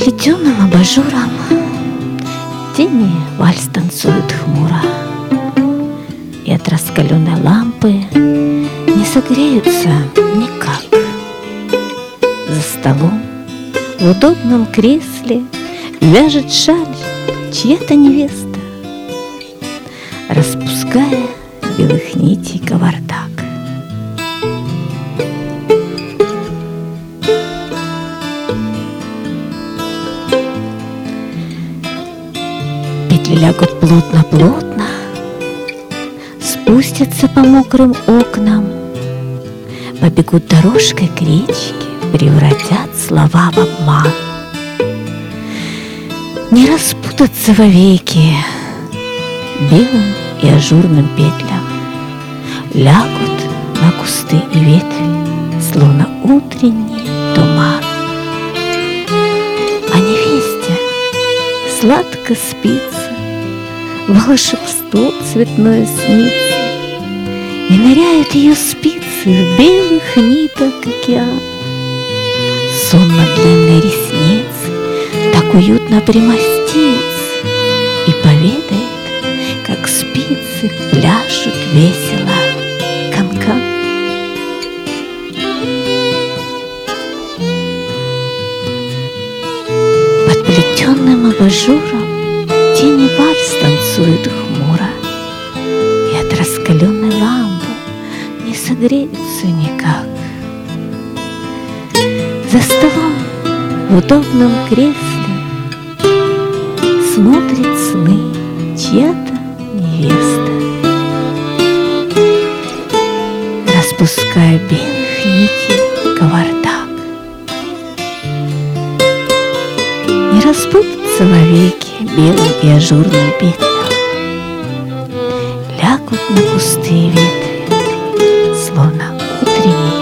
плетеным абажуром тени вальс танцуют хмуро, и от раскаленной лампы не согреются никак. За столом в удобном кресле вяжет шаль чья-то невеста, распуская белых нитей кавардак. Петли лягут плотно-плотно, спустятся по мокрым окнам, побегут дорожкой к речке, превратят слова в обман. Не распутаться вовеки белым и ажурным петлям, лягут на кусты и ветви, словно утренний туман. А невесте сладко спится, волшебство цветное снится, и ныряют ее спицы в белых ниток океан. Сонно длинные ресницы так уютно примостится и поведает, как спицы пляшут весело канкан. Под плетеным абажуром тени вальс танцуют хмуро, и от раскаленной лампы не согреются никак. За столом в удобном кресле смотрит сны чья-то невеста, распуская белых нитей кавардак. Не распутаться вовеки белым и ажурным петлям, лягут на кусты ветви, словно утренний